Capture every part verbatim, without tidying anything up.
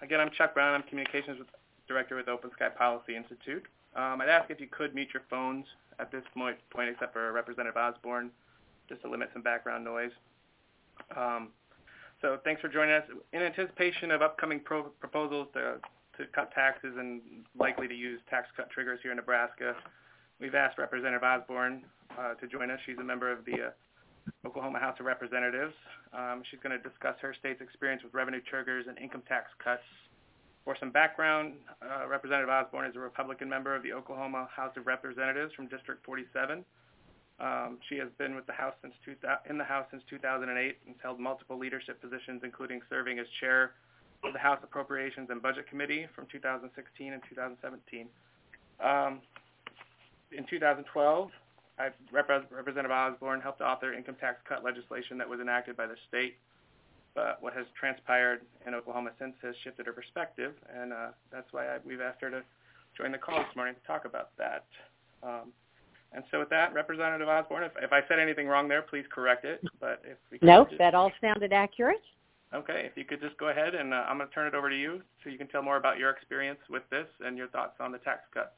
again, I'm Chuck Brown. I'm Communications Director with Open Sky Policy Institute. Um, I'd ask if you could mute your phones at this point, point except for Representative Osborne, just to limit some background noise. Um, so thanks for joining us. In anticipation of upcoming pro- proposals to, to cut taxes and likely to use tax cut triggers here in Nebraska, we've asked Representative Osborne uh, to join us. She's a member of the uh, Oklahoma House of Representatives. Um, she's going to discuss her state's experience with revenue triggers and income tax cuts. For some background, uh, Representative Osborne is a Republican member of the Oklahoma House of Representatives from District forty-seven. Um, she has been with the House since two, in the House since two thousand eight and has held multiple leadership positions, including serving as chair of the House Appropriations and Budget Committee from two thousand sixteen and two thousand seventeen. Um, in two thousand twelve, I, Rep- Representative Osborne helped author income tax cut legislation that was enacted by the state. But what has transpired in Oklahoma since has shifted her perspective, and uh, that's why I, we've asked her to join the call this morning to talk about that. Um, and so with that, Representative Osborne, if, if I said anything wrong there, please correct it. But if we No, just, that all sounded accurate. Okay, if you could just go ahead, and uh, I'm going to turn it over to you so you can tell more about your experience with this and your thoughts on the tax cuts.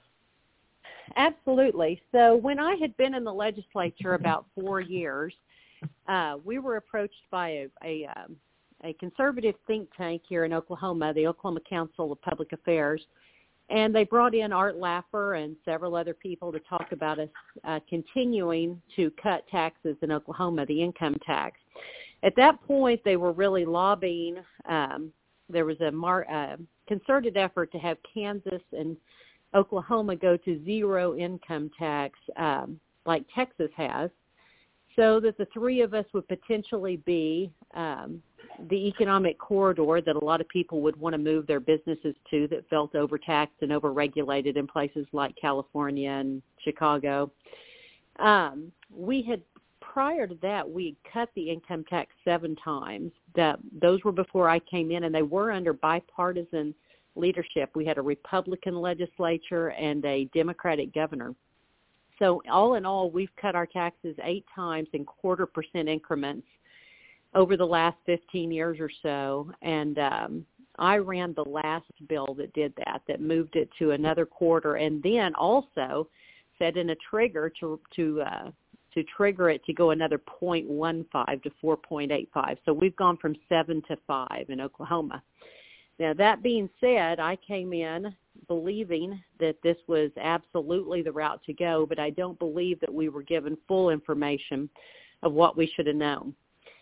Absolutely. So when I had been in the legislature about four years, uh, we were approached by a, a, um, a conservative think tank here in Oklahoma, the Oklahoma Council of Public Affairs, and they brought in Art Laffer and several other people to talk about us uh, continuing to cut taxes in Oklahoma, the income tax. At that point, they were really lobbying. Um, there was a mar- uh, concerted effort to have Kansas and Oklahoma go to zero income tax um, like Texas has, so that the three of us would potentially be um, the economic corridor that a lot of people would want to move their businesses to that felt overtaxed and overregulated in places like California and Chicago. Um, we had, prior to that, we had cut the income tax seven times. That, those were before I came in, and they were under bipartisan leadership. We had a Republican legislature and a Democratic governor. So all in all, we've cut our taxes eight times in quarter percent increments over the last fifteen years or so. And um, I ran the last bill that did that, that moved it to another quarter, and then also set in a trigger to to uh, to trigger it to go another zero point one five to four point eight five. So we've gone from seven to five in Oklahoma. Now, that being said, I came in believing that this was absolutely the route to go, but I don't believe that we were given full information of what we should have known.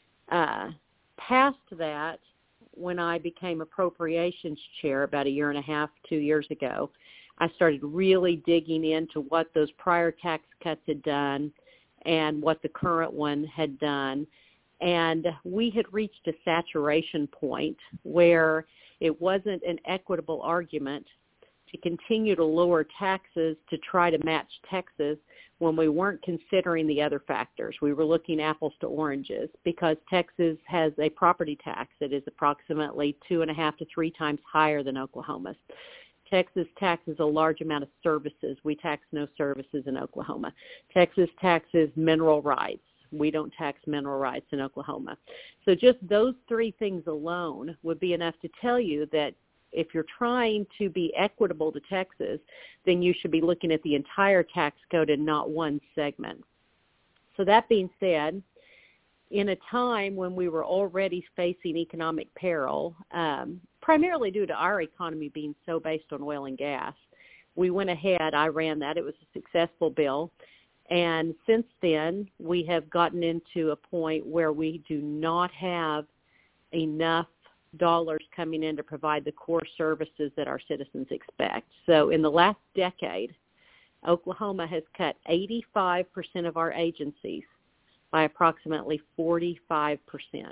Uh, past that, when I became appropriations chair about a year and a half, two years ago, I started really digging into what those prior tax cuts had done and what the current one had done. And we had reached a saturation point where it wasn't an equitable argument to continue to lower taxes to try to match Texas when we weren't considering the other factors. We were looking apples to oranges because Texas has a property tax that is approximately two and a half to three times higher than Oklahoma's. Texas taxes a large amount of services. We tax no services in Oklahoma. Texas taxes mineral rights. We don't tax mineral rights in Oklahoma. So just those three things alone would be enough to tell you that if you're trying to be equitable to Texas, then you should be looking at the entire tax code and not one segment. So that being said, in a time when we were already facing economic peril, um, primarily due to our economy being so based on oil and gas, we went ahead, I ran that, it was a successful bill. And since then, we have gotten into a point where we do not have enough dollars coming in to provide the core services that our citizens expect. So in the last decade, Oklahoma has cut eighty-five percent of our agencies by approximately forty-five percent.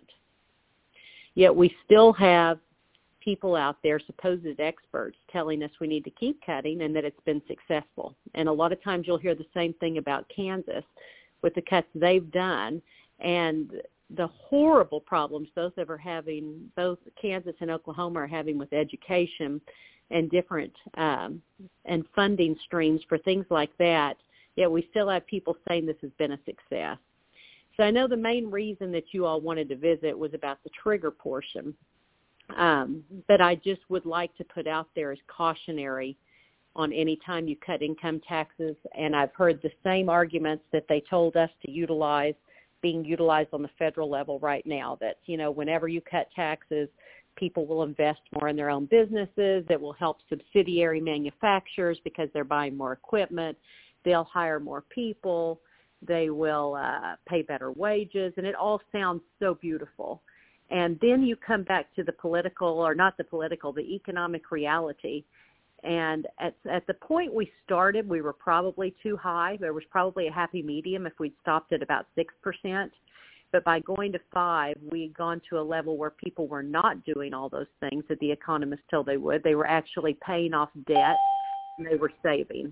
Yet we still have people out there, supposed experts, telling us we need to keep cutting and that it's been successful. And a lot of times you'll hear the same thing about Kansas with the cuts they've done and the horrible problems both of are having, both Kansas and Oklahoma are having with education and different um, and funding streams for things like that. Yet we still have people saying this has been a success. So I know the main reason that you all wanted to visit was about the trigger portion. Um, but I just would like to put out there as cautionary on any time you cut income taxes. And I've heard the same arguments that they told us to utilize being utilized on the federal level right now, that, you know, whenever you cut taxes, people will invest more in their own businesses. It will help subsidiary manufacturers because they're buying more equipment. They'll hire more people. They will uh, pay better wages. And it all sounds so beautiful. And then you come back to the political, or not the political, the economic reality. And at, at the point we started, we were probably too high. There was probably a happy medium if we'd stopped at about six percent. But by going to five, we had gone to a level where people were not doing all those things that the economists told they would. They were actually paying off debt, and they were saving.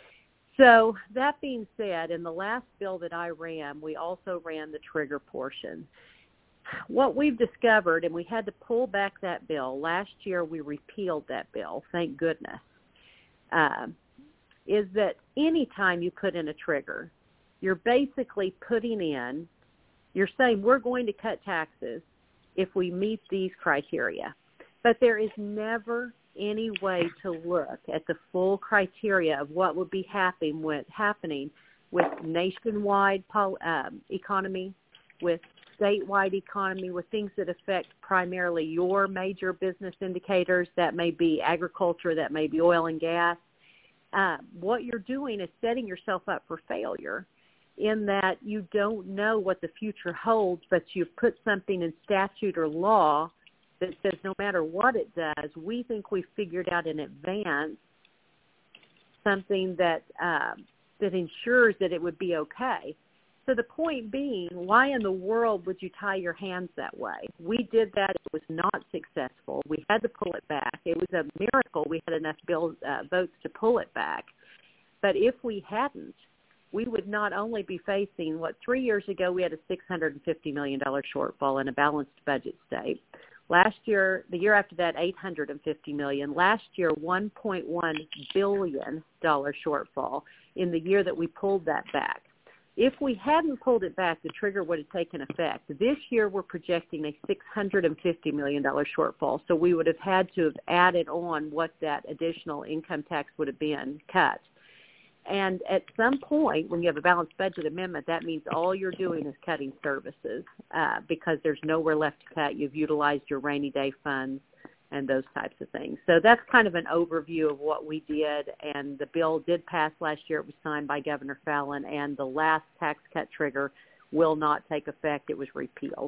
So that being said, in the last bill that I ran, we also ran the trigger portion. What we've discovered, and we had to pull back that bill. Last year we repealed that bill, thank goodness, uh, is that any time you put in a trigger, you're basically putting in, you're saying we're going to cut taxes if we meet these criteria. But there is never any way to look at the full criteria of what would be happening with, happening with nationwide pol- um, economy, with statewide economy, with things that affect primarily your major business indicators. That may be agriculture, that may be oil and gas. Uh, what you're doing is setting yourself up for failure, in that you don't know what the future holds, but you've put something in statute or law that says no matter what it does, we think we've figured out in advance something that um, that ensures that it would be okay. So the point being, why in the world would you tie your hands that way? We did that. It was not successful. We had to pull it back. It was a miracle we had enough bill, uh, votes to pull it back. But if we hadn't, we would not only be facing what three years ago we had a six hundred fifty million dollars shortfall in a balanced budget state. Last year, the year after that, eight hundred fifty million dollars. Last year, one point one billion dollars shortfall in the year that we pulled that back. If we hadn't pulled it back, the trigger would have taken effect. This year, we're projecting a six hundred fifty million dollars shortfall, so we would have had to have added on what that additional income tax would have been cut. And at some point, when you have a balanced budget amendment, that means all you're doing is cutting services uh, because there's nowhere left to cut. You've utilized your rainy day funds and those types of things. So that's kind of an overview of what we did, and the bill did pass last year. It was signed by Governor Fallin, and the last tax cut trigger will not take effect. It was repealed.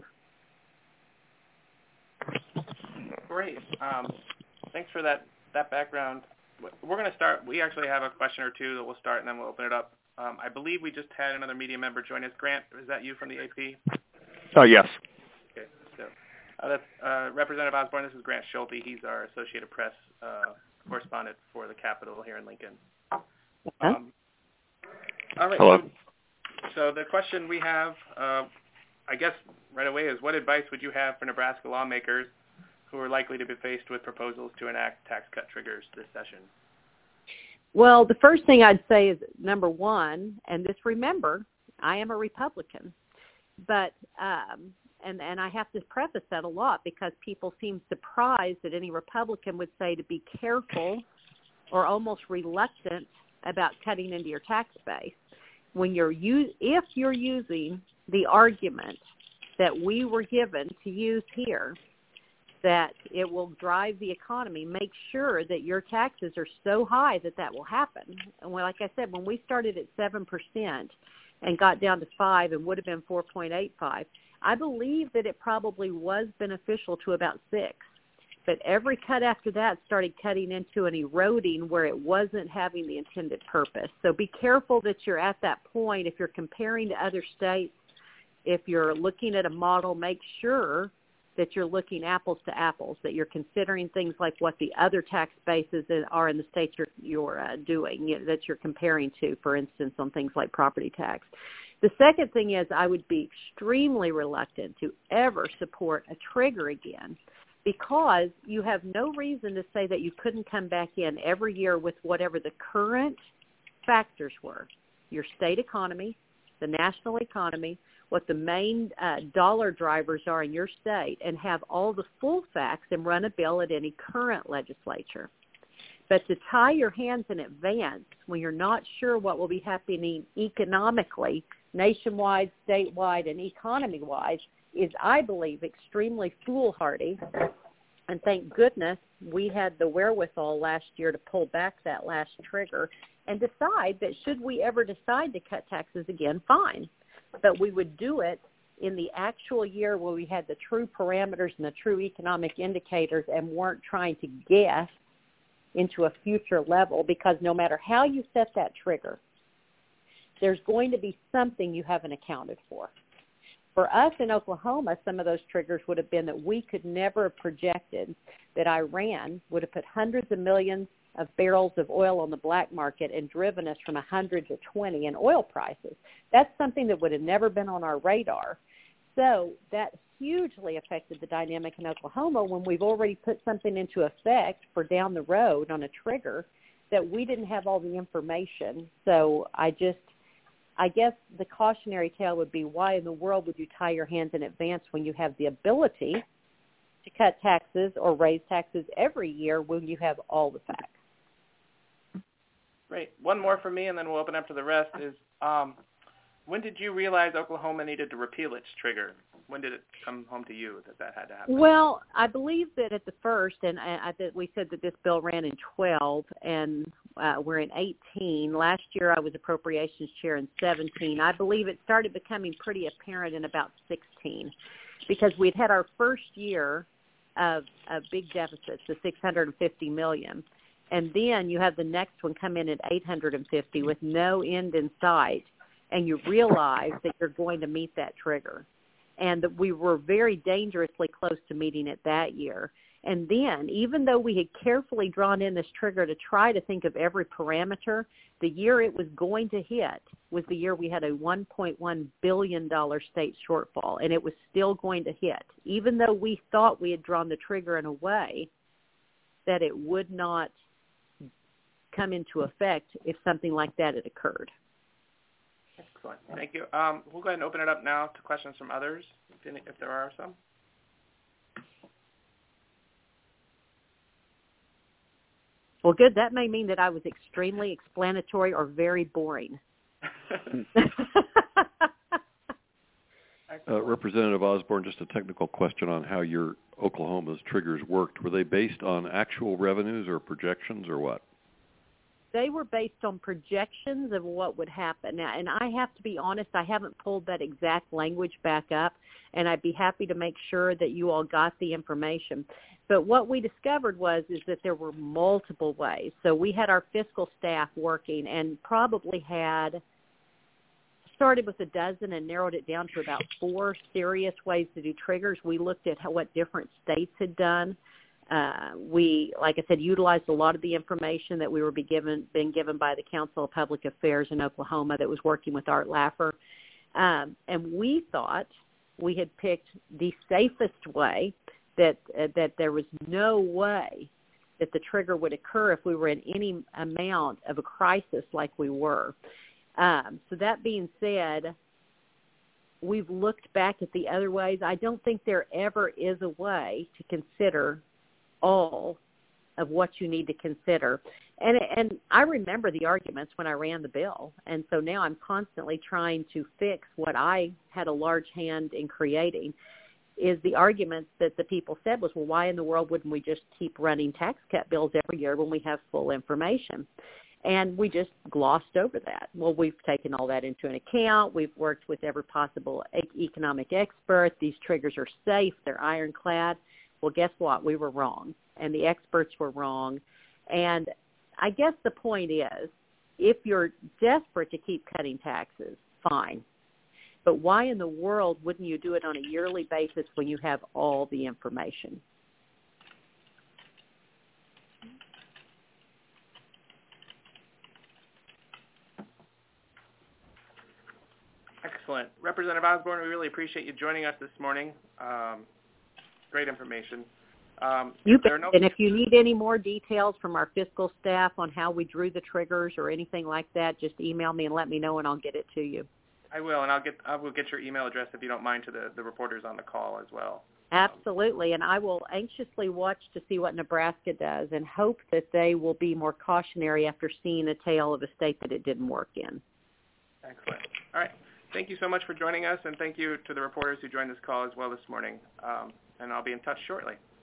Great. Um, thanks for that, that background. We're going to start. We actually have a question or two that we'll start, and then we'll open it up. Um, I believe we just had another media member join us. Grant, is that you from the A P? Oh, yes. Okay. So uh, that's uh, Representative Osborne. This is Grant Schulte. He's our Associated Press uh, correspondent for the Capitol here in Lincoln. Um, all right. Hello. So, so the question we have, uh, I guess right away, is what advice would you have for Nebraska lawmakers who are likely to be faced with proposals to enact tax cut triggers this session? Well, the first thing I'd say is, number one, and just remember, I am a Republican, but um, and, and I have to preface that a lot because people seem surprised that any Republican would say to be careful or almost reluctant about cutting into your tax base. When you're u- if you're using the argument that we were given to use here, that it will drive the economy, make sure that your taxes are so high that that will happen. And when, like I said, when we started at seven percent and got down to five and would have been four point eight five, I believe that it probably was beneficial to about six. But every cut after that started cutting into an eroding where it wasn't having the intended purpose. So be careful that you're at that point. If you're comparing to other states, if you're looking at a model, make sure that you're looking apples to apples, that you're considering things like what the other tax bases are in the states you're, you're uh, doing, you know, that you're comparing to, for instance, on things like property tax. The second thing is I would be extremely reluctant to ever support a trigger again because you have no reason to say that you couldn't come back in every year with whatever the current factors were, your state economy, the national economy, what the main uh, dollar drivers are in your state and have all the full facts and run a bill at any current legislature. But to tie your hands in advance when you're not sure what will be happening economically, nationwide, statewide, and economy-wise is, I believe, extremely foolhardy. And thank goodness we had the wherewithal last year to pull back that last trigger and decide that should we ever decide to cut taxes again, fine. But we would do it in the actual year where we had the true parameters and the true economic indicators and weren't trying to guess into a future level, because no matter how you set that trigger, there's going to be something you haven't accounted for. For us in Oklahoma, some of those triggers would have been that we could never have projected that Iran would have put hundreds of millions of barrels of oil on the black market and driven us from one hundred to twenty in oil prices. That's something that would have never been on our radar. So that hugely affected the dynamic in Oklahoma when we've already put something into effect for down the road on a trigger that we didn't have all the information. So I just, I guess the cautionary tale would be, why in the world would you tie your hands in advance when you have the ability to cut taxes or raise taxes every year when you have all the facts? Great. One more from me, and then we'll open up to the rest, is um, when did you realize Oklahoma needed to repeal its trigger? When did it come home to you that that had to happen? Well, I believe that at the first, and I, I that we said that this bill ran in twelve, and uh, we're in eighteen. Last year I was appropriations chair in seventeen. I believe it started becoming pretty apparent in about sixteen, because we'd had our first year of, of big deficits, the six hundred fifty million dollars. And then you have the next one come in at eight hundred fifty with no end in sight, and you realize that you're going to meet that trigger. And that we were very dangerously close to meeting it that year. And then, even though we had carefully drawn in this trigger to try to think of every parameter, the year it was going to hit was the year we had a one point one billion dollars state shortfall, and it was still going to hit, even though we thought we had drawn the trigger in a way that it would not come into effect if something like that had occurred. Excellent. Thank you. Um, we'll go ahead and open it up now to questions from others, if, any, if there are some. Well, good. That may mean that I was extremely explanatory or very boring. uh, Representative Osborne, just a technical question on how your Oklahoma's triggers worked. Were they based on actual revenues or projections or what? They were based on projections of what would happen. Now, and I have to be honest, I haven't pulled that exact language back up, and I'd be happy to make sure that you all got the information. But what we discovered was is that there were multiple ways. So we had our fiscal staff working and probably had started with a dozen and narrowed it down to about four serious ways to do triggers. We looked at how, what different states had done. Uh, we, like I said, utilized a lot of the information that we were be given, being given by the Council of Public Affairs in Oklahoma that was working with Art Laffer. Um, and we thought we had picked the safest way, that uh, that there was no way that the trigger would occur if we were in any amount of a crisis like we were. Um, so that being said, we've looked back at the other ways. I don't think there ever is a way to consider all of what you need to consider. And and I remember the arguments when I ran the bill, and so now I'm constantly trying to fix what I had a large hand in creating, is the arguments that the people said was, well, why in the world wouldn't we just keep running tax cut bills every year when we have full information? And we just glossed over that. Well, we've taken all that into an account. We've worked with every possible economic expert. These triggers are safe. They're ironclad. Well, guess what? We were wrong, and the experts were wrong. And I guess the point is, if you're desperate to keep cutting taxes, fine. But why in the world wouldn't you do it on a yearly basis when you have all the information? Excellent. Representative Osborne, we really appreciate you joining us this morning. Um, great information. Um, you bet. No- and if you need any more details from our fiscal staff on how we drew the triggers or anything like that, just email me and let me know, and I'll get it to you. I will, and I'll get I will get your email address if you don't mind to the, the reporters on the call as well. Absolutely, and I will anxiously watch to see what Nebraska does and hope that they will be more cautionary after seeing a tale of a state that it didn't work in. Excellent. All right. Thank you so much for joining us, and thank you to the reporters who joined this call as well this morning. Um, and I'll be in touch shortly.